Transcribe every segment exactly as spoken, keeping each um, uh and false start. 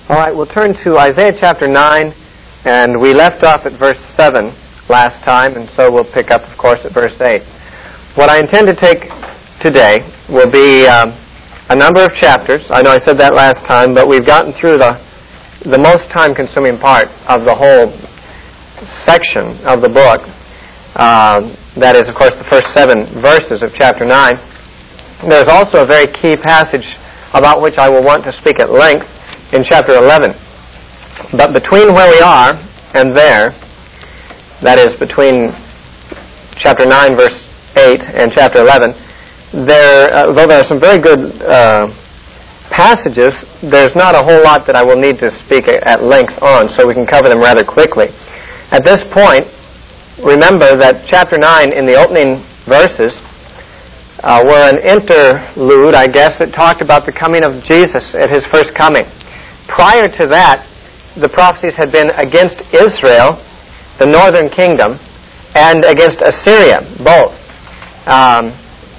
All right, we'll turn to Isaiah chapter nine, and we left off at verse seven last time, and so we'll pick up, of course, at verse eight. What I intend to take today will be um, a number of chapters. I know I said that last time, but we've gotten through the the most time-consuming part of the whole section of the book. Um, that is, of course, the first seven verses of chapter nine. There's also a very key passage about which I will want to speak at length in chapter eleven. But between where we are and there, that is between chapter nine, verse eight, and chapter eleven, there, uh, though there are some very good uh, passages, there's not a whole lot that I will need to speak at length on, so we can cover them rather quickly. At this point, remember that chapter nine, in the opening verses, uh, were an interlude, I guess, that talked about the coming of Jesus at his first coming. Prior to that, the prophecies had been against Israel, the northern kingdom, and against Assyria, both. Um,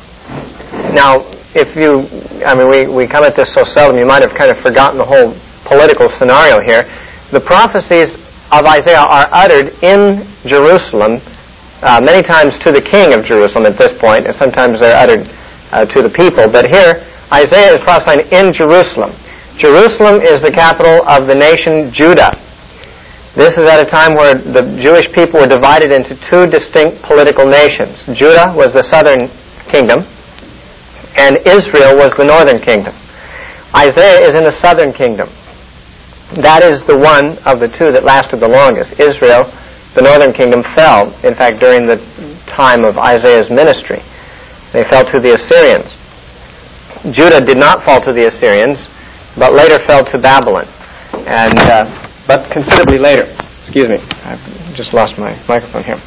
now, if you, I mean, we, we come at this so seldom, you might have kind of forgotten the whole political scenario here. The prophecies of Isaiah are uttered in Jerusalem, uh, many times to the king of Jerusalem at this point, and sometimes they're uttered uh, to the people. But here, Isaiah is prophesying in Jerusalem. Jerusalem is the capital of the nation Judah. This is at a time where the Jewish people were divided into two distinct political nations. Judah was the southern kingdom, and Israel was the northern kingdom. Isaiah is in the southern kingdom. That is the one of the two that lasted the longest. Israel, the northern kingdom, fell, in fact, during the time of Isaiah's ministry. They fell to the Assyrians. Judah did not fall to the Assyrians, but later fell to Babylon, and uh, but considerably later. Excuse me, I've just lost my microphone here.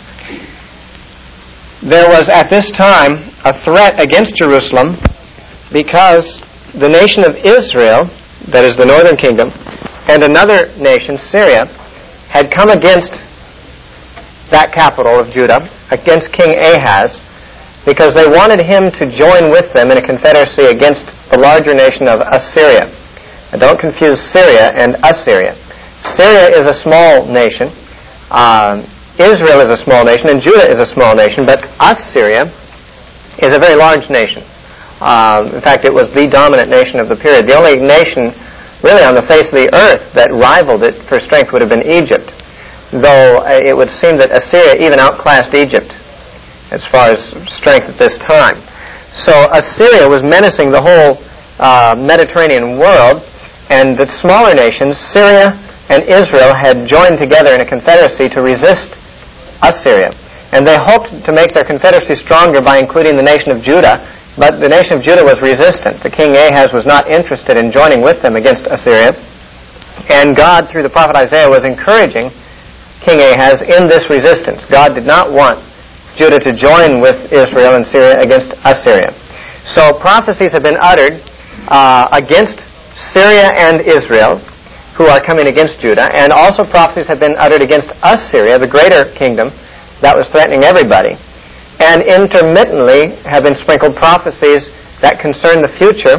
There was at this time a threat against Jerusalem because the nation of Israel, that is the northern kingdom, and another nation, Syria, had come against that capital of Judah, against King Ahaz, because they wanted him to join with them in a confederacy against the larger nation of Assyria. Now, don't confuse Syria and Assyria. Syria is a small nation. Um, Israel is a small nation, and Judah is a small nation, but Assyria is a very large nation. Uh, in fact, it was the dominant nation of the period. The only nation really on the face of the earth that rivaled it for strength would have been Egypt, though uh, it would seem that Assyria even outclassed Egypt as far as strength at this time. So Assyria was menacing the whole uh, Mediterranean world, and the smaller nations, Syria and Israel, had joined together in a confederacy to resist Assyria. And they hoped to make their confederacy stronger by including the nation of Judah, but the nation of Judah was resistant. The king Ahaz was not interested in joining with them against Assyria. And God, through the prophet Isaiah, was encouraging King Ahaz in this resistance. God did not want Judah to join with Israel and Syria against Assyria. So prophecies have been uttered uh, against Syria and Israel, who are coming against Judah, and also prophecies have been uttered against Assyria, the greater kingdom that was threatening everybody. And intermittently have been sprinkled prophecies that concern the future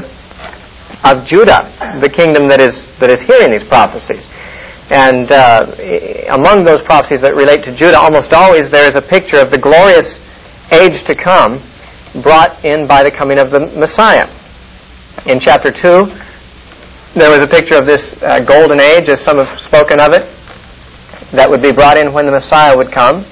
of Judah, the kingdom that is that is hearing these prophecies. And uh, among those prophecies that relate to Judah, almost always there is a picture of the glorious age to come brought in by the coming of the Messiah. In chapter two, there was a picture of this uh, golden age, as some have spoken of it, that would be brought in when the Messiah would come.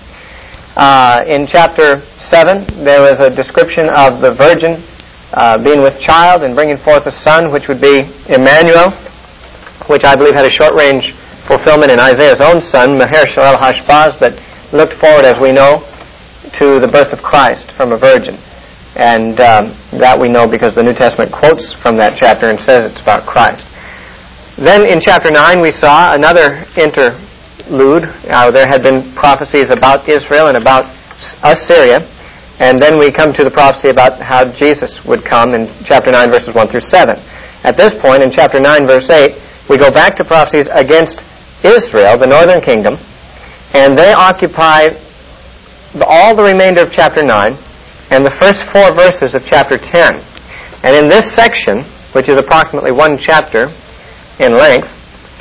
Uh, in chapter seven, there was a description of the virgin uh, being with child and bringing forth a son, which would be Emmanuel, which I believe had a short-range fulfillment in Isaiah's own son, Maher-Shalal-Hashbaz, but looked forward, as we know, to the birth of Christ from a virgin. And um, that we know because the New Testament quotes from that chapter and says it's about Christ. Then in chapter nine we saw another interlude. Uh, there had been prophecies about Israel and about Assyria. And then we come to the prophecy about how Jesus would come in chapter nine, verses one through seven. At this point, in chapter nine, verse eight, we go back to prophecies against Israel, the northern kingdom, and they occupy the, all the remainder of chapter nine and the first four verses of chapter ten. And in this section, which is approximately one chapter in length,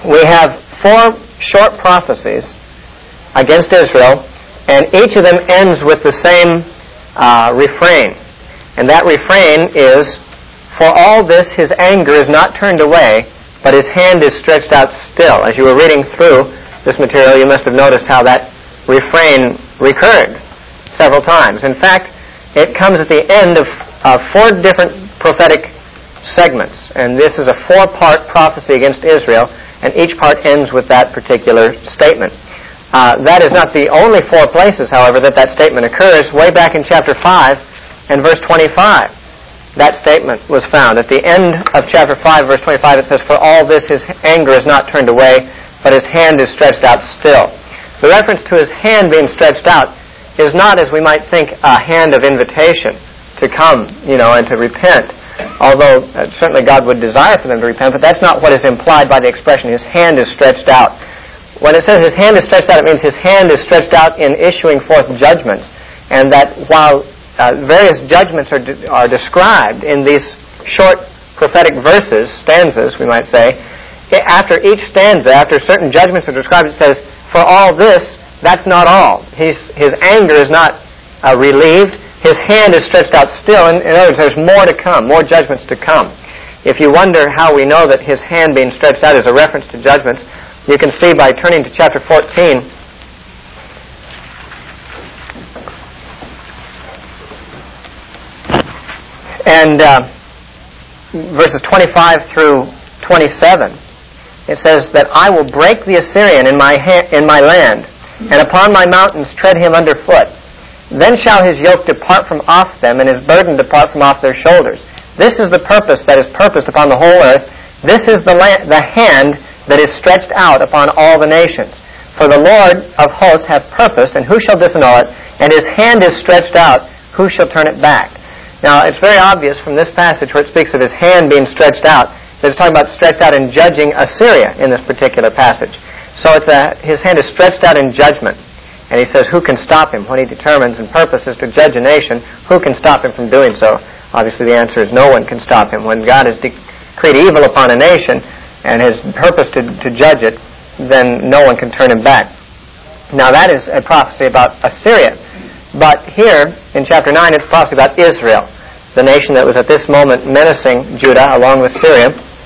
we have four short prophecies against Israel, and each of them ends with the same uh, refrain. And that refrain is, "For all this his anger is not turned away, but his hand is stretched out still." As you were reading through this material, you must have noticed how that refrain recurred several times. In fact, it comes at the end of uh, four different prophetic segments. And this is a four-part prophecy against Israel, and each part ends with that particular statement. Uh, that is not the only four places, however, that that statement occurs. Way back in chapter five and verse twenty-five, that statement was found. At the end of chapter five, verse twenty-five, it says, "For all this his anger is not turned away, but his hand is stretched out still." The reference to his hand being stretched out is not, as we might think, a hand of invitation to come, you know, and to repent. Although uh, certainly God would desire for them to repent, but that's not what is implied by the expression, "his hand is stretched out." When it says his hand is stretched out, it means his hand is stretched out in issuing forth judgments. And that while uh, various judgments are, de- are described in these short prophetic verses, stanzas, we might say, after each stanza, after certain judgments are described, it says, "For all this, that's not all." His, his anger is not uh, relieved. His hand is stretched out still. In, in other words, there's more to come, more judgments to come. If you wonder how we know that his hand being stretched out is a reference to judgments, you can see by turning to chapter fourteen. And uh, verses twenty-five through twenty-seven. It says that, "I will break the Assyrian in my ha- in my land, and upon my mountains tread him underfoot. Then shall his yoke depart from off them, and his burden depart from off their shoulders. This is the purpose that is purposed upon the whole earth. This is the, la- the hand that is stretched out upon all the nations. For the Lord of hosts hath purposed, and who shall disannul it? And his hand is stretched out, who shall turn it back?" Now, it's very obvious from this passage where it speaks of his hand being stretched out, that it's talking about stretched out in judging Assyria in this particular passage. So it's a, his hand is stretched out in judgment. And he says, who can stop him when he determines and purposes to judge a nation? Who can stop him from doing so? Obviously, the answer is no one can stop him. When God has decreed evil upon a nation and has purposed to, to judge it, then no one can turn him back. Now, that is a prophecy about Assyria. But here, in chapter nine, it's a prophecy about Israel, the nation that was at this moment menacing Judah along with Syria.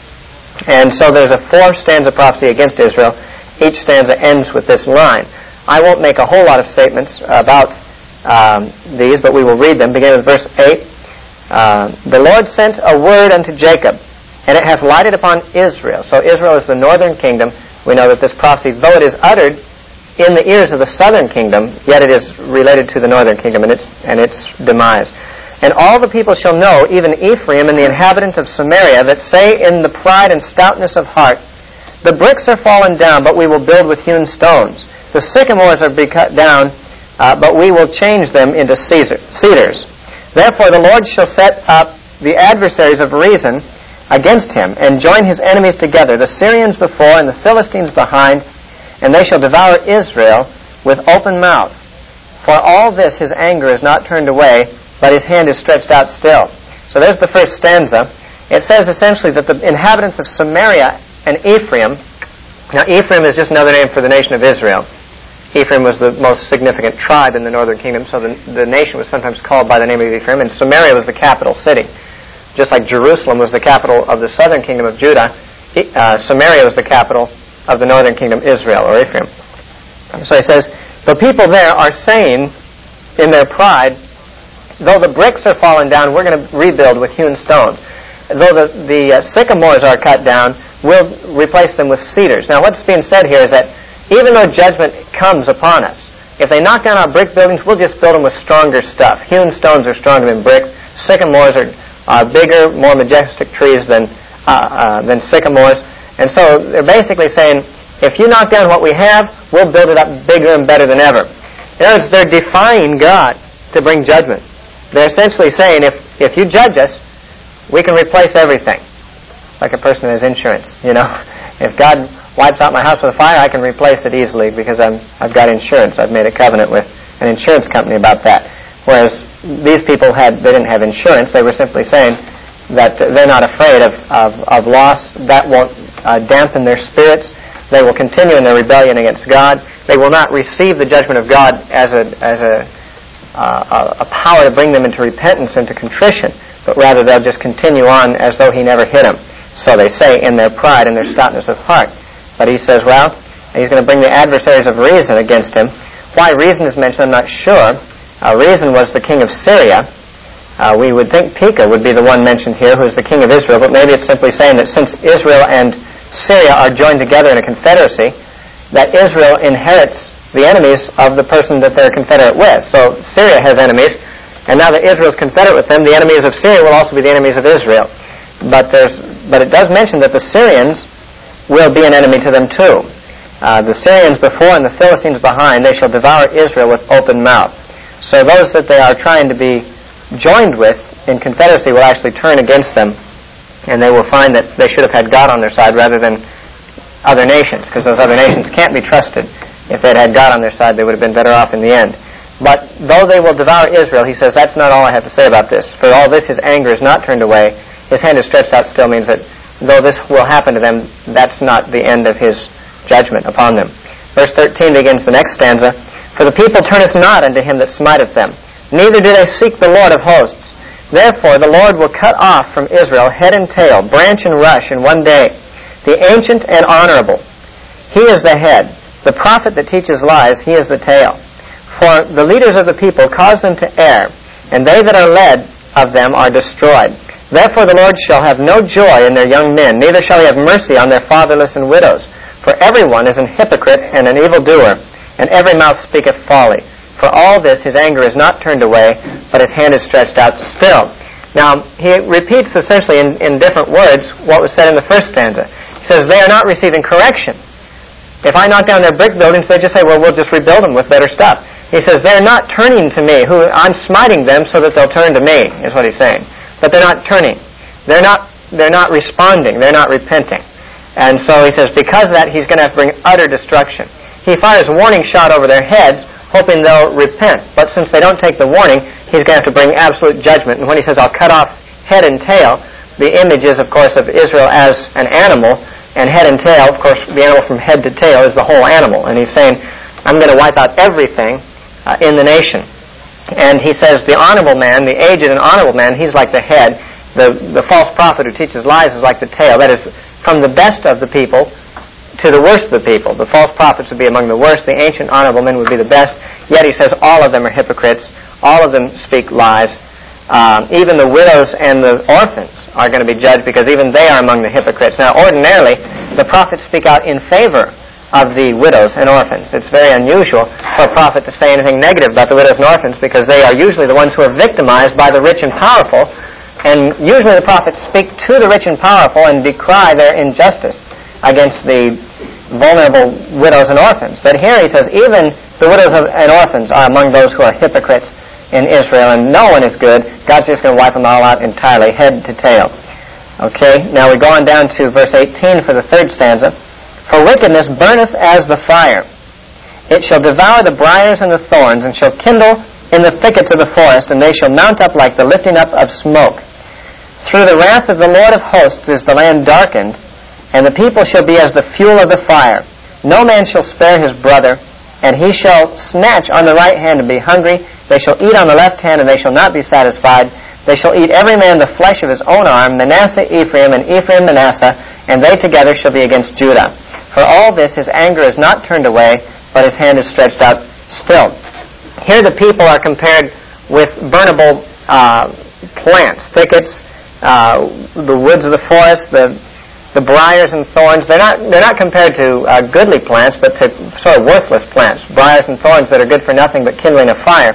And so there's a four-stanza prophecy against Israel. Each stanza ends with this line. I won't make a whole lot of statements about um, these, but we will read them, beginning with verse eight. Uh, the Lord sent a word unto Jacob, and it hath lighted upon Israel. So Israel is the northern kingdom. We know that this prophecy, though it is uttered in the ears of the southern kingdom, yet it is related to the northern kingdom and its, and its demise. And all the people shall know, even Ephraim and the inhabitants of Samaria, that say in the pride and stoutness of heart, the bricks are fallen down, but we will build with hewn stones. The sycamores are be cut down, uh, but we will change them into cedars. Therefore the Lord shall set up the adversaries of reason against him, and join his enemies together, the Syrians before and the Philistines behind, and they shall devour Israel with open mouth. For all this his anger is not turned away, but his hand is stretched out still. So there's the first stanza. It says essentially that the inhabitants of Samaria and Ephraim, now Ephraim is just another name for the nation of Israel. Ephraim was the most significant tribe in the northern kingdom, so the, the nation was sometimes called by the name of Ephraim, and Samaria was the capital city. Just like Jerusalem was the capital of the southern kingdom of Judah, uh, Samaria was the capital of the northern kingdom, Israel, or Ephraim. So he says, the people there are saying, in their pride, though the bricks are fallen down, we're going to rebuild with hewn stones. Though the, the uh, sycamores are cut down, we'll replace them with cedars. Now what's being said here is that even though judgment comes upon us, if they knock down our brick buildings, we'll just build them with stronger stuff. Hewn stones are stronger than bricks. Sycamores are uh, bigger, more majestic trees than, uh, uh, than sycamores. And so they're basically saying, if you knock down what we have, we'll build it up bigger and better than ever. In other words, they're defying God to bring judgment. They're essentially saying, if, if you judge us, we can replace everything. Like a person who has insurance, you know. If God wipes out my house with a fire, I can replace it easily because I'm, I've got insurance. I've made a covenant with an insurance company about that. Whereas these people had, they didn't have insurance. They were simply saying that they're not afraid of, of, of loss. That won't uh, dampen their spirits. They will continue in their rebellion against God. They will not receive the judgment of God as a as a uh, a power to bring them into repentance and to contrition, but rather they'll just continue on as though he never hit them. So they say in their pride and their stoutness of heart. But he says, well, he's going to bring the adversaries of reason against him. Why reason is mentioned, I'm not sure. Uh, reason was the king of Syria. Uh, we would think Pekah would be the one mentioned here, who is the king of Israel, but maybe it's simply saying that since Israel and Syria are joined together in a confederacy, that Israel inherits the enemies of the person that they're confederate with. So Syria has enemies, and now that Israel is confederate with them, the enemies of Syria will also be the enemies of Israel. But there's, but it does mention that the Syrians will be an enemy to them too. Uh, the Syrians before and the Philistines behind, they shall devour Israel with open mouth. So those that they are trying to be joined with in confederacy will actually turn against them, and they will find that they should have had God on their side rather than other nations, because those other nations can't be trusted. If they'd had God on their side, they would have been better off in the end. But though they will devour Israel, he says, that's not all I have to say about this. For all this, his anger is not turned away. His hand is stretched out still means that though this will happen to them, that's not the end of his judgment upon them. Verse thirteen begins the next stanza. For the people turneth not unto him that smiteth them, neither do they seek the Lord of hosts. Therefore the Lord will cut off from Israel head and tail, branch and rush in one day. The ancient and honorable, he is the head. The prophet that teaches lies, he is the tail. For the leaders of the people cause them to err, and they that are led of them are destroyed. Therefore the Lord shall have no joy in their young men, neither shall he have mercy on their fatherless and widows. For everyone is an hypocrite and an evildoer, and every mouth speaketh folly. For all this his anger is not turned away, but his hand is stretched out still. Now, he repeats essentially in, in different words what was said in the first stanza. He says, they are not receiving correction. If I knock down their brick buildings, they just say, well, we'll just rebuild them with better stuff. He says, they're not turning to me. Who I'm smiting them so that they'll turn to me, is what he's saying. But they're not turning. They're not, they're not responding. They're not repenting. And so he says, because of that, he's going to have to bring utter destruction. He fires a warning shot over their heads, hoping they'll repent. But since they don't take the warning, he's going to have to bring absolute judgment. And when he says, I'll cut off head and tail, the image is, of course, of Israel as an animal, and head and tail, of course, the animal from head to tail is the whole animal. And he's saying, I'm going to wipe out everything uh, in the nation. And he says, the honorable man, the aged and honorable man, he's like the head. The, the false prophet who teaches lies is like the tail. That is, from the best of the people to the worst of the people. The false prophets would be among the worst. The ancient honorable men would be the best. Yet he says all of them are hypocrites. All of them speak lies. Um, even the widows and the orphans are going to be judged because even they are among the hypocrites. Now, ordinarily, the prophets speak out in favor of the widows and orphans. It's very unusual for a prophet to say anything negative about the widows and orphans because they are usually the ones who are victimized by the rich and powerful. And usually the prophets speak to the rich and powerful and decry their injustice against the vulnerable widows and orphans. But here he says even the widows and orphans are among those who are hypocrites in Israel, and no one is good. God's just going to wipe them all out entirely, head to tail. Okay, now we go on down to verse eighteen for the third stanza. For wickedness burneth as the fire. It shall devour the briars and the thorns, and shall kindle in the thickets of the forest, and they shall mount up like the lifting up of smoke. Through the wrath of the Lord of hosts is the land darkened, and the people shall be as the fuel of the fire. No man shall spare his brother, and he shall snatch on the right hand and be hungry. They shall eat on the left hand, and they shall not be satisfied. They shall eat every man the flesh of his own arm, Manasseh Ephraim, and Ephraim Manasseh, and they together shall be against Judah. For all this his anger is not turned away, but his hand is stretched out still. Here the people are compared with burnable uh, plants, thickets, uh, the woods of the forest, the the briars and thorns. They're not they're not compared to uh, goodly plants, but to sort of worthless plants, briars and thorns that are good for nothing but kindling a fire.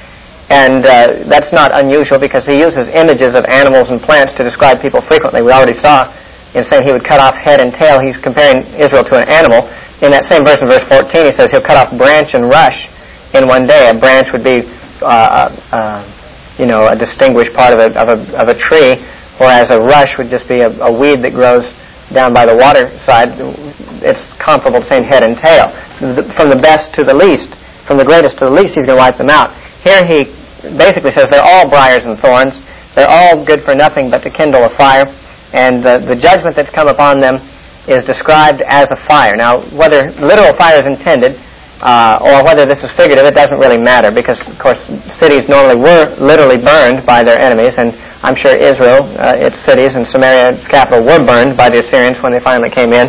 And uh, that's not unusual because he uses images of animals and plants to describe people frequently. We already saw in saying he would cut off head and tail, he's comparing Israel to an animal. In that same verse, in verse fourteen, he says he'll cut off branch and rush in one day. A branch would be, uh, uh, you know, a distinguished part of a, of a, of a tree, whereas a rush would just be a, a weed that grows down by the water side. It's comparable to saying head and tail. From the best to the least, from the greatest to the least, he's going to wipe them out. Here he basically says they're all briars and thorns. They're all good for nothing but to kindle a fire. And the, the judgment that's come upon them is described as a fire. Now, whether literal fire is intended uh, or whether this is figurative, it doesn't really matter, because, of course, cities normally were literally burned by their enemies, and I'm sure Israel, uh, its cities, and Samaria, its capital, were burned by the Assyrians when they finally came in.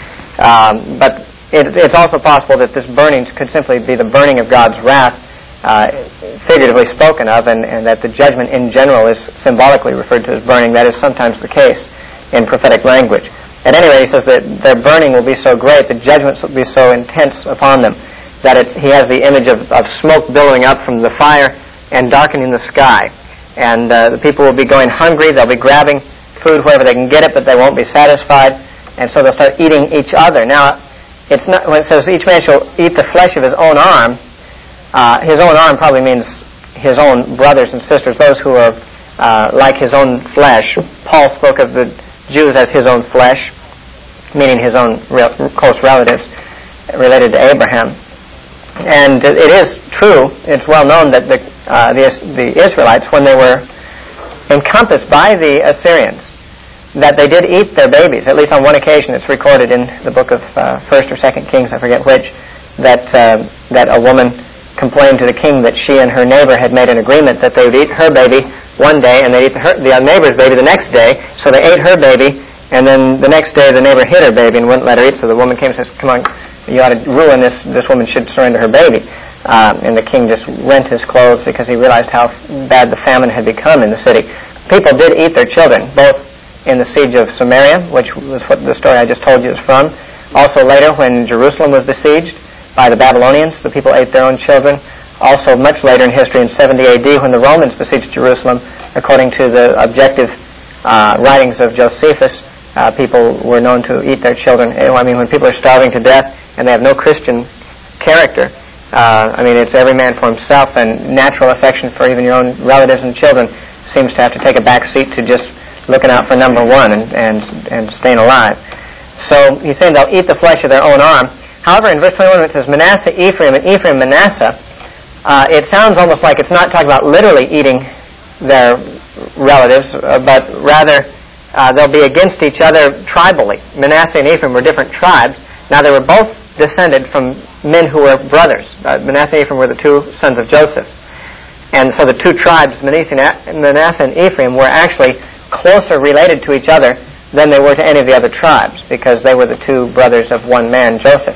Um, but it, it's also possible that this burning could simply be the burning of God's wrath, uh, figuratively spoken of, and, and that the judgment in general is symbolically referred to as burning. That is sometimes the case in prophetic language. At any rate, he says that their burning will be so great, the judgments will be so intense upon them, that it's, he has the image of, of smoke billowing up from the fire and darkening the sky. And uh, the people will be going hungry, they'll be grabbing food wherever they can get it, but they won't be satisfied, and so they'll start eating each other. Now, it's not, when it says each man shall eat the flesh of his own arm, uh, his own arm probably means his own brothers and sisters, those who are uh, like his own flesh. Paul spoke of the Jews as his own flesh, meaning his own real, close relatives related to Abraham. And it is true, it's well known that the, uh, the, the Israelites, when they were encompassed by the Assyrians, that they did eat their babies. At least on one occasion, it's recorded in the book of uh, First or Second Kings, I forget which, that uh, that a woman complained to the king that she and her neighbor had made an agreement that they would eat her baby one day and they'd eat the, her, the neighbor's baby the next day. So they ate her baby, and then the next day the neighbor hid her baby and wouldn't let her eat. So the woman came and says, "Come on, you ought to ruin this. This woman should surrender her baby." Um, and the king just rent his clothes because he realized how bad the famine had become in the city. People did eat their children, both in the siege of Samaria, which was what the story I just told you is from. Also later, when Jerusalem was besieged by the Babylonians, the people ate their own children. Also much later in history, in seventy A D, when the Romans besieged Jerusalem, according to the objective uh, writings of Josephus, uh, people were known to eat their children. I mean, when people are starving to death and they have no Christian character, uh, I mean, it's every man for himself, and natural affection for even your own relatives and children seems to have to take a back seat to just looking out for number one and, and, and staying alive. So he's saying they'll eat the flesh of their own arm. However, in verse twenty-one, when it says Manasseh, Ephraim, and Ephraim, Manasseh, uh, it sounds almost like it's not talking about literally eating their relatives, uh, but rather uh, they'll be against each other tribally. Manasseh and Ephraim were different tribes. Now, they were both descended from men who were brothers. Uh, Manasseh and Ephraim were the two sons of Joseph. And so the two tribes, Manasseh and Ephraim, were actually closer related to each other than they were to any of the other tribes, because they were the two brothers of one man, Joseph.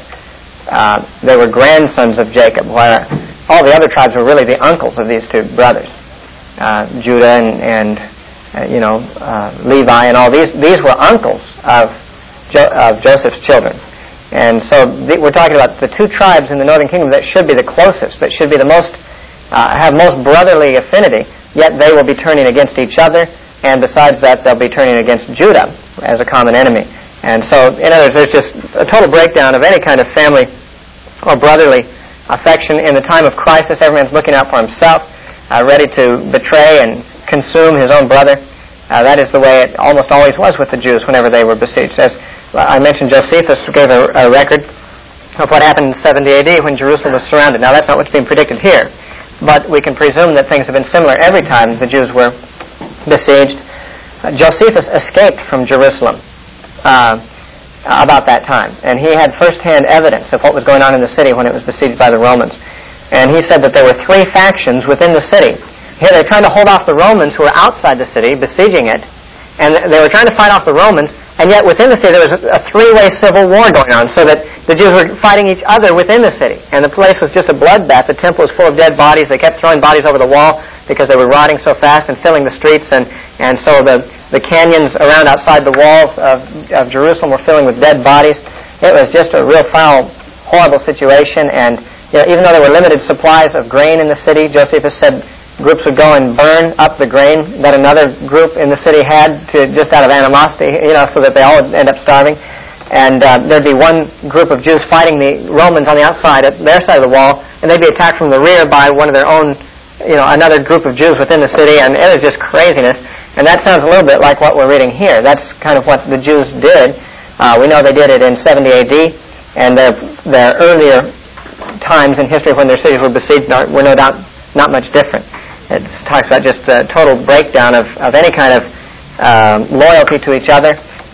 Uh, they were grandsons of Jacob, where all the other tribes were really the uncles of these two brothers. Uh, Judah and, and uh, you know, uh, Levi and all these, these were uncles of, jo- of Joseph's children. And so th- we're talking about the two tribes in the northern kingdom that should be the closest, that should be the most, uh, have most brotherly affinity, yet they will be turning against each other, and besides that, they'll be turning against Judah as a common enemy. And so, in other words, there's just a total breakdown of any kind of family or brotherly affection. In the time of crisis, every man's looking out for himself, uh, ready to betray and consume his own brother. Uh, that is the way it almost always was with the Jews whenever they were besieged. As I mentioned, Josephus gave a, a record of what happened in seventy A D when Jerusalem was surrounded. Now, that's not what's being predicted here, but we can presume that things have been similar every time the Jews were besieged. Uh, Josephus escaped from Jerusalem uh, about that time, and he had first-hand evidence of what was going on in the city when it was besieged by the Romans. And he said that there were three factions within the city. Here they're trying to hold off the Romans who were outside the city, besieging it, and they were trying to fight off the Romans, and yet within the city there was a, a three-way civil war going on, so that the Jews were fighting each other within the city. And the place was just a bloodbath. The temple was full of dead bodies. They kept throwing bodies over the wall because they were rotting so fast and filling the streets, and, and so the, the canyons around outside the walls of, of Jerusalem were filling with dead bodies. It was just a real foul, horrible situation, and you know, even though there were limited supplies of grain in the city, Josephus said groups would go and burn up the grain that another group in the city had, to just out of animosity, you know, so that they all would end up starving. And uh, there'd be one group of Jews fighting the Romans on the outside at their side of the wall, and they'd be attacked from the rear by one of their own, you know, another group of Jews within the city, and it was just craziness. And that sounds a little bit like what we're reading here. That's kind of what the Jews did. Uh, we know they did it in seventy A D, and their, their earlier times in history when their cities were besieged were no doubt not much different. It talks about just the total breakdown of, of any kind of um, loyalty to each other,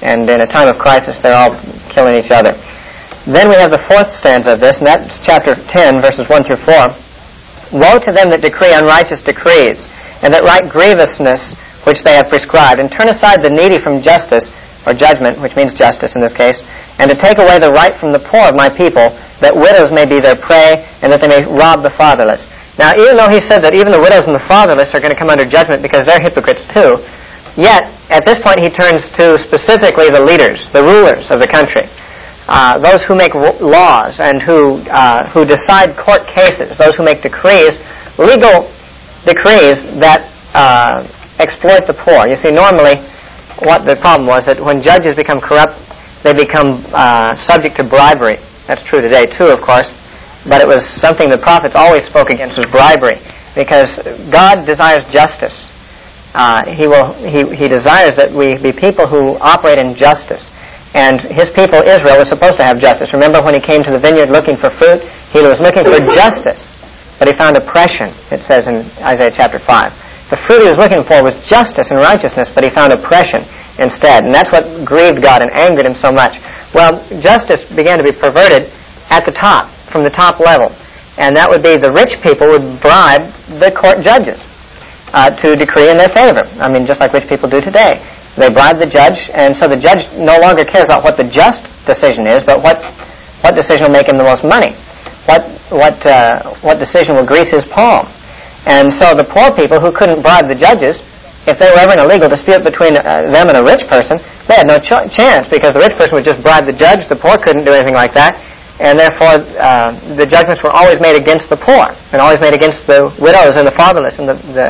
And in a time of crisis, they're all killing each other. Then we have the fourth stanza of this, and that's chapter ten, verses one through four. Woe to them that decree unrighteous decrees, and that write grievousness which they have prescribed, and turn aside the needy from justice, or judgment, which means justice in this case, and to take away the right from the poor of my people, that widows may be their prey, and that they may rob the fatherless. Now, even though he said that even the widows and the fatherless are going to come under judgment because they're hypocrites too, yet, at this point he turns to specifically the leaders, the rulers of the country, uh, those who make laws and who, uh, who decide court cases, those who make decrees, legal decrees that uh, exploit the poor. You see, normally what the problem was that when judges become corrupt, they become uh, subject to bribery. That's true today too, of course. But it was something the prophets always spoke against, was bribery, because God desires justice. Uh, he will. He, he desires that we be people who operate in justice. And his people, Israel, was supposed to have justice. Remember when he came to the vineyard looking for fruit? He was looking for justice, but he found oppression, it says in Isaiah chapter five. The fruit he was looking for was justice and righteousness, but he found oppression instead. And that's what grieved God and angered him so much. Well, justice began to be perverted at the top, from the top level. And that would be the rich people would bribe the court judges uh, to decree in their favor. I mean, just like rich people do today. They bribe the judge, and so the judge no longer cares about what the just decision is, but what what decision will make him the most money. What what uh, what decision will grease his palm. And so the poor people who couldn't bribe the judges, if they were ever in a legal dispute between uh, them and a rich person, they had no ch- chance, because the rich person would just bribe the judge. The poor couldn't do anything like that. And therefore, uh, the judgments were always made against the poor, and always made against the widows and the fatherless and the, the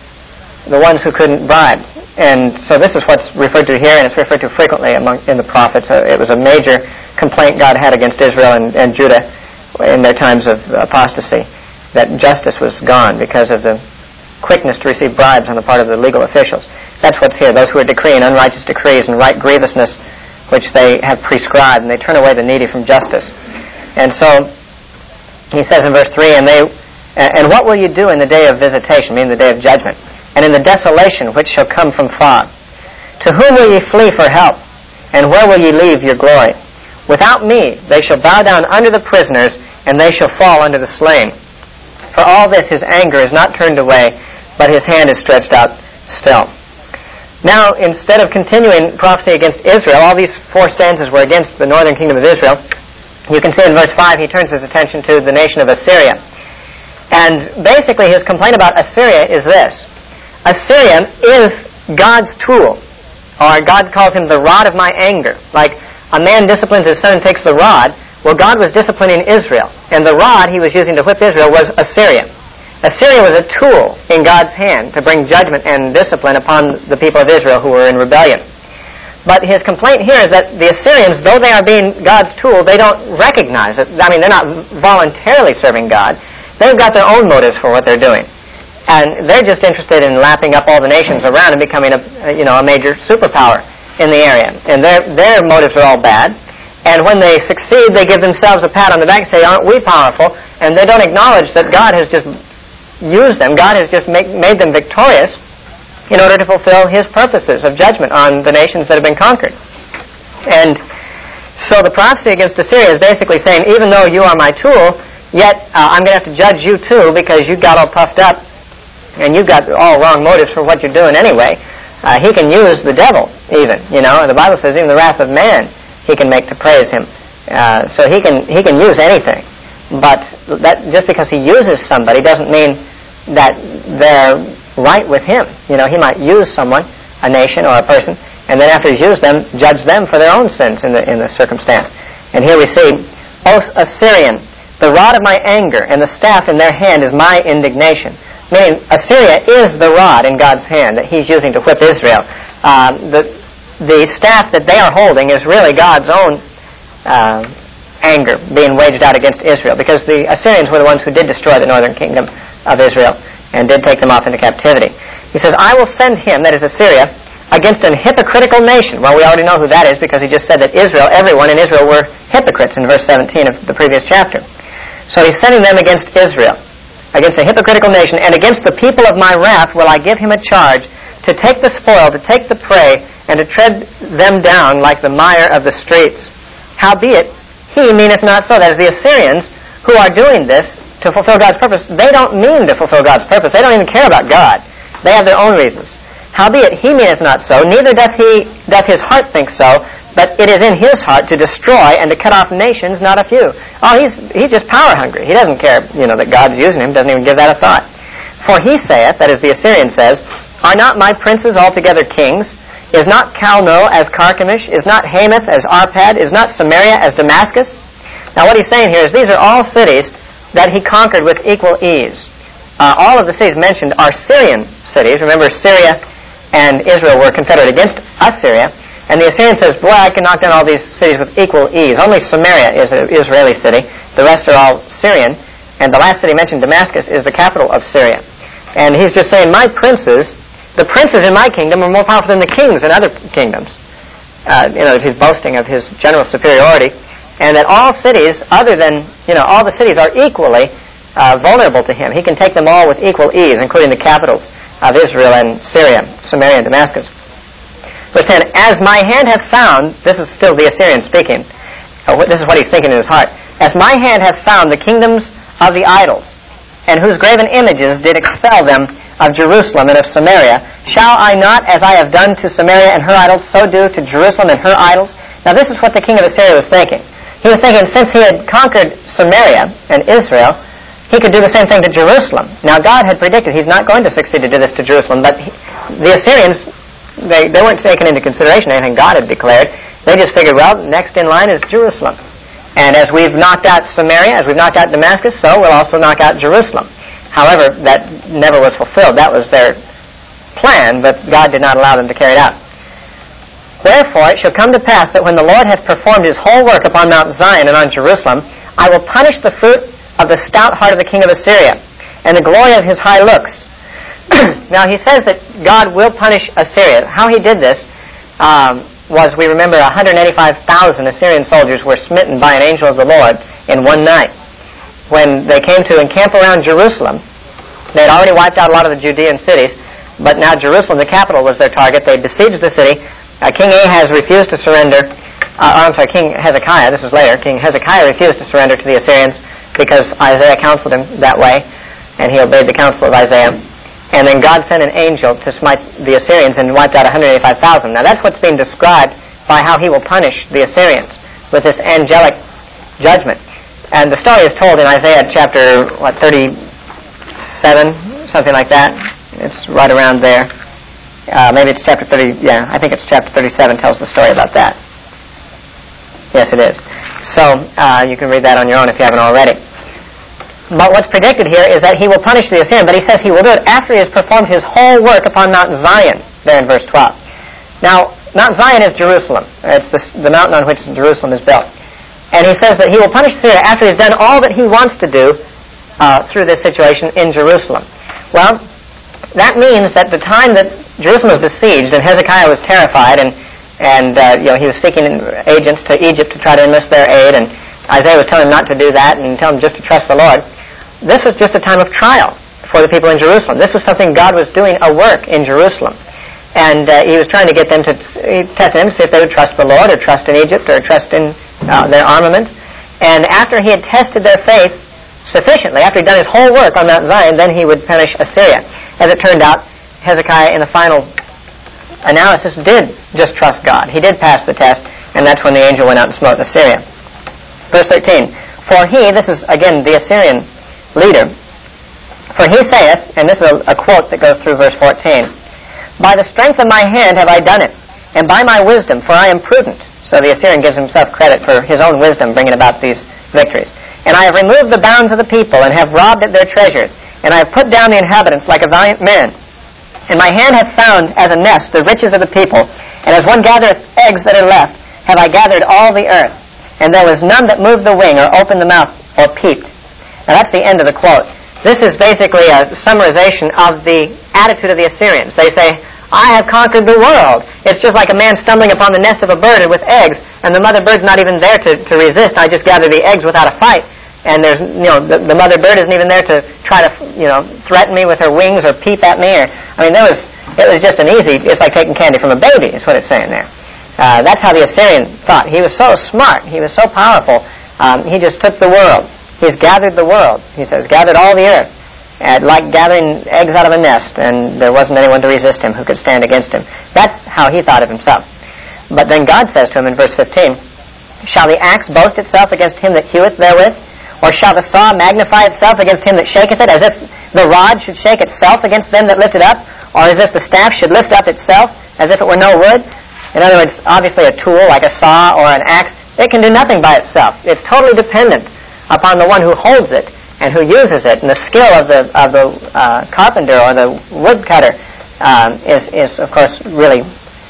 the ones who couldn't bribe. And so this is what's referred to here, and it's referred to frequently among in the prophets. Uh, it was a major complaint God had against Israel and, and Judah in their times of apostasy, that justice was gone because of the quickness to receive bribes on the part of the legal officials. That's what's here, those who are decreeing unrighteous decrees and right grievousness which they have prescribed, and they turn away the needy from justice. And so he says in verse three, and they, and what will you do in the day of visitation, meaning the day of judgment, and in the desolation which shall come from far? To whom will ye flee for help, and where will ye leave your glory? Without me they shall bow down under the prisoners, and they shall fall under the slain. For all this his anger is not turned away, but his hand is stretched out still. Now, instead of continuing prophecy against Israel, all these four stanzas were against the northern kingdom of Israel. You can see in verse five he turns his attention to the nation of Assyria. And basically his complaint about Assyria is this. Assyria is God's tool, or God calls him the rod of my anger. Like a man disciplines his son and takes the rod. Well, God was disciplining Israel, and the rod he was using to whip Israel was Assyria. Assyria was a tool in God's hand to bring judgment and discipline upon the people of Israel who were in rebellion. But his complaint here is that the Assyrians, though they are being God's tool, they don't recognize it. I mean, they're not voluntarily serving God. They've got their own motives for what they're doing. And they're just interested in lapping up all the nations around and becoming a, you know, a major superpower in the area. And their their motives are all bad. And when they succeed, they give themselves a pat on the back and say, aren't we powerful? And they don't acknowledge that God has just used them. God has just make, made them victorious in order to fulfill his purposes of judgment on the nations that have been conquered. And so the prophecy against Assyria is basically saying, even though you are my tool, yet uh, I'm going to have to judge you too, because you got all puffed up and you've got all wrong motives for what you're doing anyway. Uh, he can use the devil even, you know, and the Bible says even the wrath of man he can make to praise him. Uh, so he can he can use anything. But that just because he uses somebody doesn't mean that they're right with him. You know, he might use someone, a nation or a person, and then after he's used them, judge them for their own sins in the in the circumstance. And here we see, O Assyrian, the rod of my anger and the staff in their hand is my indignation. Meaning, Assyria is the rod in God's hand that he's using to whip Israel. Uh, the the staff that they are holding is really God's own uh, anger being waged out against Israel, because the Assyrians were the ones who did destroy the northern kingdom of Israel and did take them off into captivity. He says, I will send him, that is Assyria, against an hypocritical nation. Well, we already know who that is, because he just said that Israel, everyone in Israel were hypocrites in verse seventeen of the previous chapter. So he's sending them against Israel, against a hypocritical nation, and against the people of my wrath will I give him a charge to take the spoil, to take the prey, and to tread them down like the mire of the streets. Howbeit, he meaneth not so. That is, the Assyrians who are doing this to fulfill God's purpose, they don't mean to fulfill God's purpose. They don't even care about God. They have their own reasons. Howbeit, he meaneth not so, neither doth he doth his heart think so, but it is in his heart to destroy and to cut off nations, not a few. Oh, he's he's just power hungry. He doesn't care, you know, that God's using him. Doesn't even give that a thought. For he saith, that is, the Assyrian says, are not my princes altogether kings? Is not Calno as Carchemish? Is not Hamath as Arpad? Is not Samaria as Damascus? Now what he's saying here is these are all cities that he conquered with equal ease. Uh, all of the cities mentioned are Syrian cities. Remember, Syria and Israel were confederate against Assyria. And the Assyrian says, boy, I can knock down all these cities with equal ease. Only Samaria is an Israeli city. The rest are all Syrian. And the last city mentioned, Damascus, is the capital of Syria. And he's just saying, my princes, the princes in my kingdom are more powerful than the kings in other kingdoms. Uh, you know, he's boasting of his general superiority. And that all cities, other than, you know, all the cities are equally uh, vulnerable to him. He can take them all with equal ease, including the capitals of Israel and Syria, Samaria and Damascus. Verse ten, as my hand hath found, this is still the Assyrian speaking, uh, this is what he's thinking in his heart, as my hand hath found the kingdoms of the idols, and whose graven images did expel them of Jerusalem and of Samaria, shall I not, as I have done to Samaria and her idols, so do to Jerusalem and her idols? Now this is what the king of Assyria was thinking. He was thinking, since he had conquered Samaria and Israel, he could do the same thing to Jerusalem. Now God had predicted he's not going to succeed to do this to Jerusalem, but he, the Assyrians, they, they weren't taking into consideration anything God had declared. They just figured, well, next in line is Jerusalem. And as we've knocked out Samaria, as we've knocked out Damascus, so we'll also knock out Jerusalem. However, that never was fulfilled. That was their plan, but God did not allow them to carry it out. Wherefore it shall come to pass that when the Lord hath performed his whole work upon Mount Zion and on Jerusalem, I will punish the fruit of the stout heart of the king of Assyria, and the glory of his high looks. Now he says that God will punish Assyria. How he did this um, was, we remember, one hundred eighty-five thousand Assyrian soldiers were smitten by an angel of the Lord in one night. When they came to encamp around Jerusalem, they had already wiped out a lot of the Judean cities, but now Jerusalem, the capital, was their target. They besieged the city. Uh, King Ahaz refused to surrender. Uh, I'm sorry, King Hezekiah, this was later. King Hezekiah refused to surrender to the Assyrians because Isaiah counseled him that way, and he obeyed the counsel of Isaiah. And then God sent an angel to smite the Assyrians and wiped out one hundred eighty-five thousand. Now that's what's being described by how he will punish the Assyrians with this angelic judgment. And the story is told in Isaiah chapter, what, thirty-seven, something like that. It's right around there. Uh, maybe it's chapter thirty, yeah, I think it's chapter thirty-seven tells the story about that. Yes, it is. So uh, you can read that on your own if you haven't already. But what's predicted here is that he will punish the Assyrian, but he says he will do it after he has performed his whole work upon Mount Zion, there in verse twelve. Now, Mount Zion is Jerusalem. It's the, the mountain on which Jerusalem is built. And he says that he will punish Assyria after he's done all that he wants to do uh, through this situation in Jerusalem. Well, that means that the time that Jerusalem was besieged and Hezekiah was terrified, and and uh, you know, he was seeking agents to Egypt to try to enlist their aid, and Isaiah was telling him not to do that and tell him just to trust the Lord. This was just a time of trial for the people in Jerusalem. This was something God was doing a work in Jerusalem. And uh, he was trying to get them to test them to see if they would trust the Lord or trust in Egypt or trust in uh, their armaments. And after he had tested their faith sufficiently, after he'd done his whole work on Mount Zion, then he would punish Assyria. As it turned out, Hezekiah, in the final analysis, did just trust God. He did pass the test, and that's when the angel went out and smote Assyria. Verse thirteen, for he, this is again the Assyrian leader, for he saith, and this is a, a quote that goes through verse fourteen, by the strength of my hand have I done it, and by my wisdom, for I am prudent. So the Assyrian gives himself credit for his own wisdom bringing about these victories. And I have removed the bounds of the people, and have robbed at their treasures, and I have put down the inhabitants like a valiant man. And my hand hath found as a nest the riches of the people, and as one gathereth eggs that are left, have I gathered all the earth. And there was none that moved the wing, or opened the mouth, or peeped. Now that's the end of the quote. This is basically a summarization of the attitude of the Assyrians. They say, I have conquered the world. It's just like a man stumbling upon the nest of a bird with eggs, and the mother bird's not even there to, to resist. I just gather the eggs without a fight. And there's, you know, the, the mother bird isn't even there to try to, you know, threaten me with her wings or peep at me. Or, I mean, there was It was just an easy, it's like taking candy from a baby, is what it's saying there. Uh, that's how the Assyrian thought. He was so smart. He was so powerful. Um, he just took the world. He's gathered the world. He says, gathered all the earth. And like gathering eggs out of a nest, and there wasn't anyone to resist him who could stand against him. That's how he thought of himself. But then God says to him in verse fifteen, shall the axe boast itself against him that heweth therewith? Or shall the saw magnify itself against him that shaketh it, as if the rod should shake itself against them that lift it up? Or as if the staff should lift up itself, as if it were no wood? In other words, obviously a tool like a saw or an axe, it can do nothing by itself. It's totally dependent upon the one who holds it and who uses it. And the skill of the of the uh, carpenter or the woodcutter um, is, is, of course, really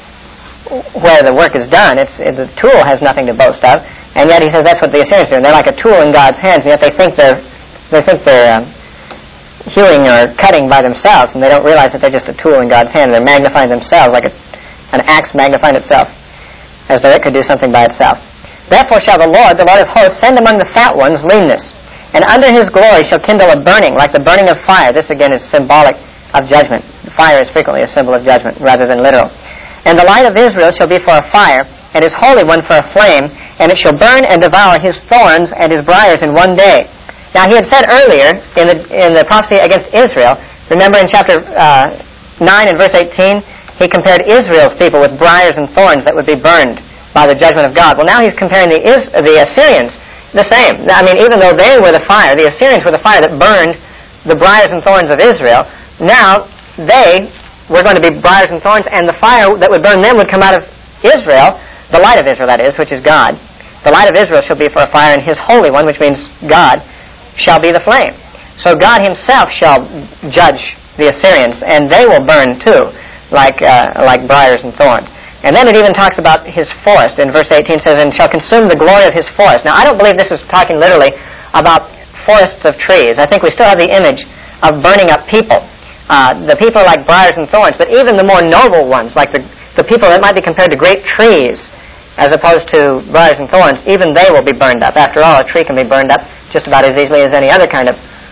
where the work is done. It's it, the tool has nothing to boast of. And yet he says that's what the Assyrians do. They're like a tool in God's hands, and yet they think they're they think they're um, hewing or cutting by themselves, and they don't realize that they're just a tool in God's hand. They're magnifying themselves like a, an axe magnifying itself, as though it could do something by itself. Therefore shall the Lord, the Lord of hosts, send among the fat ones leanness, and under his glory shall kindle a burning, like the burning of fire. This again is symbolic of judgment. Fire is frequently a symbol of judgment rather than literal. And the light of Israel shall be for a fire, and his holy one for a flame, and it shall burn and devour his thorns and his briars in one day. Now he had said earlier in the in the prophecy against Israel, remember in chapter uh, nine and verse eighteen, he compared Israel's people with briars and thorns that would be burned by the judgment of God. Well, now he's comparing the Is- the Assyrians the same. I mean, even though they were the fire, the Assyrians were the fire that burned the briars and thorns of Israel. Now they were going to be briars and thorns, and the fire that would burn them would come out of Israel, the light of Israel, that is, which is God. The light of Israel shall be for a fire, and his holy one, which means God, shall be the flame. So God himself shall judge the Assyrians, and they will burn too, like uh, like briars and thorns. And then it even talks about his forest. In verse eighteen says, and shall consume the glory of his forest. Now, I don't believe this is talking literally about forests of trees. I think we still have the image of burning up people. Uh, the people are like briars and thorns, but even the more noble ones, like the, the people that might be compared to great trees, as opposed to briars and thorns, even they will be burned up. After all, a tree can be burned up just about as easily as any other kind of,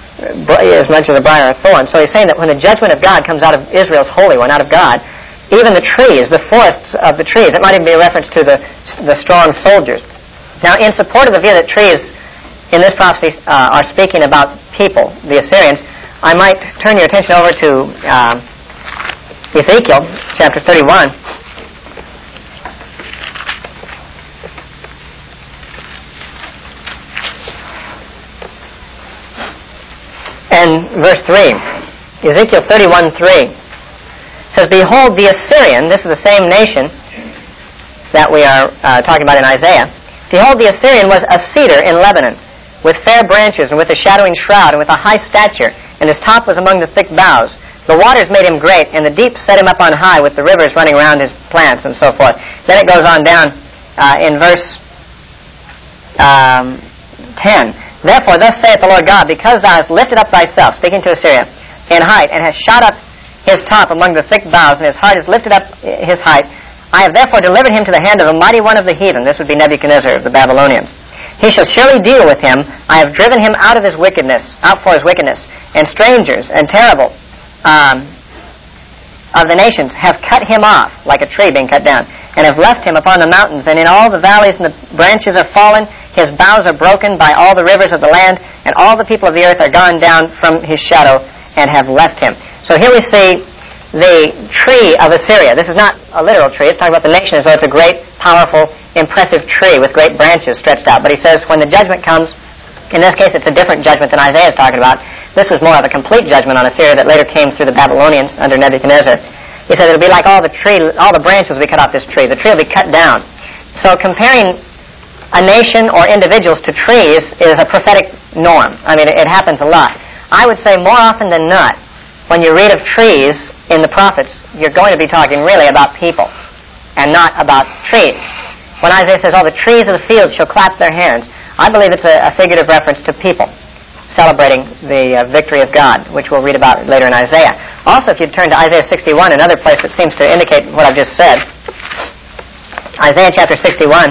as much as a briar or thorn. So he's saying that when the judgment of God comes out of Israel's holy one, out of God, even the trees, the forests of the trees, it might even be a reference to the the strong soldiers. Now, in support of the view that trees in this prophecy uh, are speaking about people, the Assyrians, I might turn your attention over to uh, Ezekiel chapter thirty-one. And verse three. Ezekiel thirty-one three says, behold, the Assyrian, this is the same nation that we are uh, talking about in Isaiah. Behold, the Assyrian was a cedar in Lebanon, with fair branches and with a shadowing shroud and with a high stature, and his top was among the thick boughs. The waters made him great, and the deep set him up on high, with the rivers running around his plants, and so forth. Then it goes on down uh, in verse um, ten. Therefore, thus saith the Lord God, because thou hast lifted up thyself, speaking to Assyria, in height, and hast shot up his top among the thick boughs, and his heart has lifted up his height, I have therefore delivered him to the hand of the mighty one of the heathen. This would be Nebuchadnezzar of the Babylonians. He shall surely deal with him. I have driven him out of his wickedness, out for his wickedness. And strangers and terrible um, of the nations have cut him off, like a tree being cut down, and have left him upon the mountains, and in all the valleys and the branches are fallen. His boughs are broken by all the rivers of the land, and all the people of the earth are gone down from his shadow and have left him. So here we see the tree of Assyria. This is not a literal tree. It's talking about the nation as though it's a great, powerful, impressive tree with great branches stretched out. But he says when the judgment comes, in this case it's a different judgment than Isaiah is talking about. This was more of a complete judgment on Assyria that later came through the Babylonians under Nebuchadnezzar. He said it'll be like all the tree, all the branches will be cut off this tree. The tree will be cut down. So comparing a nation or individuals to trees is a prophetic norm. I mean, it, it happens a lot. I would say more often than not, when you read of trees in the prophets, you're going to be talking really about people and not about trees. When Isaiah says, all the trees of the field shall clap their hands, I believe it's a, a figurative reference to people celebrating the uh, victory of God, which we'll read about later in Isaiah. Also, if you turn to Isaiah sixty-one, another place that seems to indicate what I've just said, Isaiah chapter sixty-one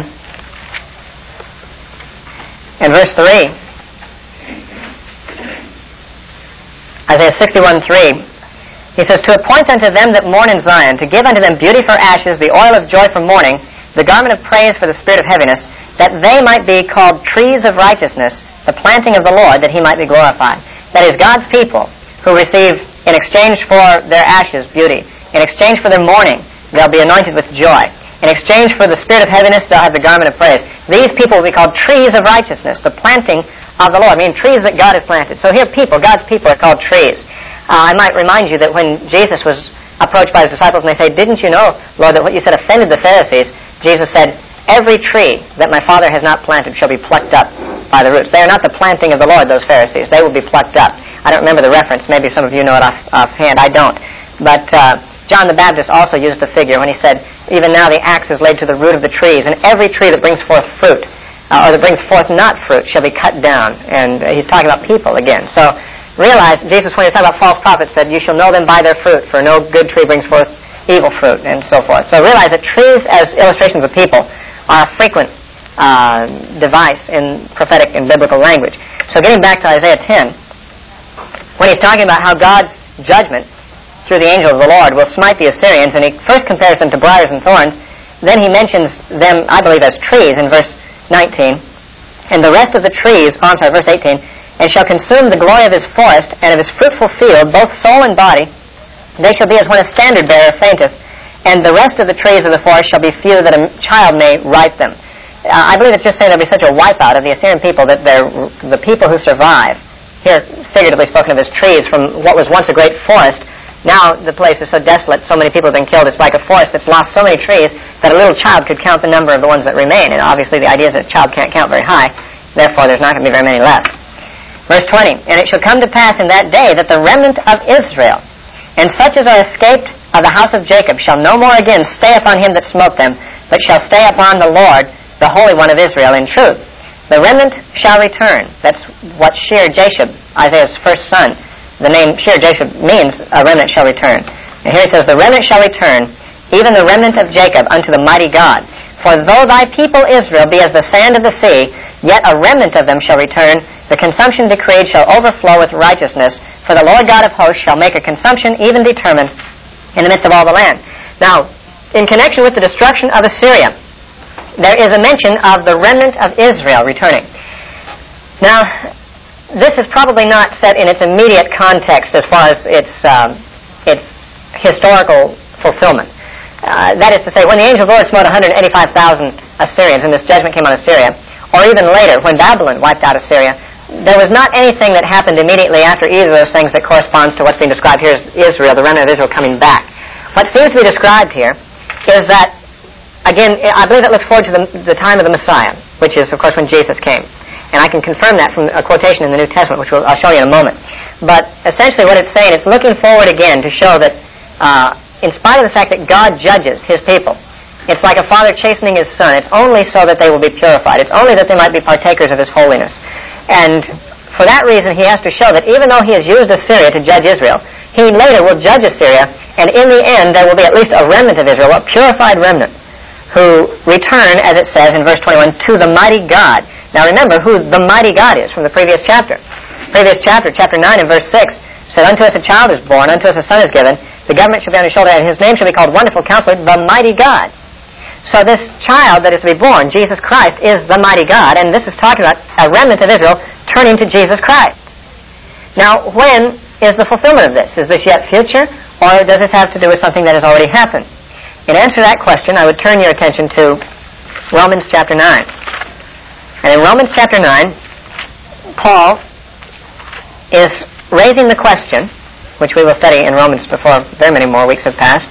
and verse three. Isaiah sixty-one three He says, to appoint unto them that mourn in Zion, to give unto them beauty for ashes, the oil of joy for mourning, the garment of praise for the spirit of heaviness, that they might be called trees of righteousness, the planting of the Lord, that he might be glorified. That is, God's people who receive, in exchange for their ashes, beauty. In exchange for their mourning, they'll be anointed with joy. In exchange for the spirit of heaviness, they'll have the garment of praise. These people will be called trees of righteousness, the planting of the Lord. I mean, trees that God has planted. So here people, God's people, are called trees. Uh, I might remind you that when Jesus was approached by his disciples and they say, didn't you know, Lord, that what you said offended the Pharisees? Jesus said, every tree that my Father has not planted shall be plucked up by the roots. They are not the planting of the Lord, those Pharisees. They will be plucked up. I don't remember the reference. Maybe some of you know it off, offhand. I don't. But uh, John the Baptist also used the figure when he said, even now the axe is laid to the root of the trees, and every tree that brings forth fruit, uh, or that brings forth not fruit, shall be cut down. And uh, he's talking about people again. So realize, Jesus, when he talked about false prophets, said, you shall know them by their fruit, for no good tree brings forth evil fruit, and so forth. So realize that trees as illustrations of people are a frequent uh, device in prophetic and biblical language. So getting back to Isaiah ten, when he's talking about how God's judgment through the angel of the Lord will smite the Assyrians, and he first compares them to briars and thorns, then he mentions them, I believe, as trees in verse nineteen, and the rest of the trees, oh, I'm sorry, verse eighteen, and shall consume the glory of his forest and of his fruitful field, both soul and body. They shall be as when a standard-bearer fainteth, and the rest of the trees of the forest shall be few, that a child may ripe them. Uh, I believe it's just saying there'll be such a wipeout of the Assyrian people that they're, the people who survive, here figuratively spoken of as trees, from what was once a great forest, now the place is so desolate, so many people have been killed, it's like a forest that's lost so many trees that a little child could count the number of the ones that remain. And obviously the idea is that a child can't count very high, therefore there's not going to be very many left. Verse twenty, and it shall come to pass in that day that the remnant of Israel, and such as are escaped of the house of Jacob, shall no more again stay upon him that smote them, but shall stay upon the Lord, the Holy One of Israel, in truth. The remnant shall return. That's what Shear-Jashub, Isaiah's first son, the name Shear-Jashub means a remnant shall return. And here it says, the remnant shall return, even the remnant of Jacob, unto the mighty God. For though thy people Israel be as the sand of the sea, yet a remnant of them shall return. The consumption decreed shall overflow with righteousness. For the Lord God of hosts shall make a consumption even determined in the midst of all the land. Now, in connection with the destruction of Assyria, there is a mention of the remnant of Israel returning. Now, this is probably not set in its immediate context as far as its, um, its historical fulfillment. Uh, that is to say, when the angel of the Lord smote one hundred eighty-five thousand Assyrians, and this judgment came on Assyria, or even later, when Babylon wiped out Assyria, there was not anything that happened immediately after either of those things that corresponds to what's being described here as Israel, the remnant of Israel coming back. What seems to be described here is that, again, I believe it looks forward to the, the time of the Messiah, which is, of course, when Jesus came. And I can confirm that from a quotation in the New Testament, which we'll, I'll show you in a moment. But essentially what it's saying, it's looking forward again to show that uh, in spite of the fact that God judges his people, it's like a father chastening his son. It's only so that they will be purified. It's only that they might be partakers of his holiness. And for that reason, he has to show that even though he has used Assyria to judge Israel, he later will judge Assyria, and in the end there will be at least a remnant of Israel, a purified remnant, who return, as it says in verse twenty-one, to the mighty God. Now remember who the mighty God is from the previous chapter. Previous chapter, chapter nine and verse six, said, unto us a child is born, unto us a son is given, the government shall be on his shoulder, and his name shall be called Wonderful Counselor, the Mighty God. So this child that is to be born, Jesus Christ, is the mighty God, and this is talking about a remnant of Israel turning to Jesus Christ. Now, when is the fulfillment of this? Is this yet future, or does this have to do with something that has already happened? In answer to that question, I would turn your attention to Romans chapter nine. And in Romans chapter nine, Paul is raising the question, which we will study in Romans before very many more weeks have passed,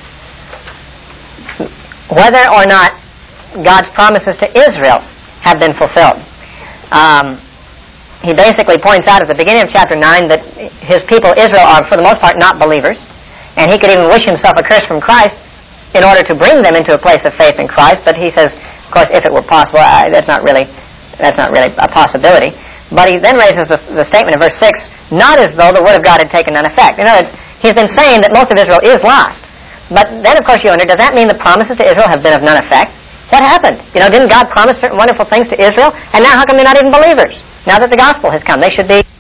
whether or not God's promises to Israel have been fulfilled. Um, he basically points out at the beginning of chapter nine that his people, Israel, are for the most part not believers, and he could even wish himself a curse from Christ in order to bring them into a place of faith in Christ. But he says, of course, if it were possible, uh, that's not really that's not really a possibility. But he then raises the, the statement in verse six, not as though the word of God had taken none effect. In other words, he's been saying that most of Israel is lost. But then, of course, you wonder, does that mean the promises to Israel have been of none effect? What happened? You know, didn't God promise certain wonderful things to Israel? And now how come they're not even believers? Now that the gospel has come, they should be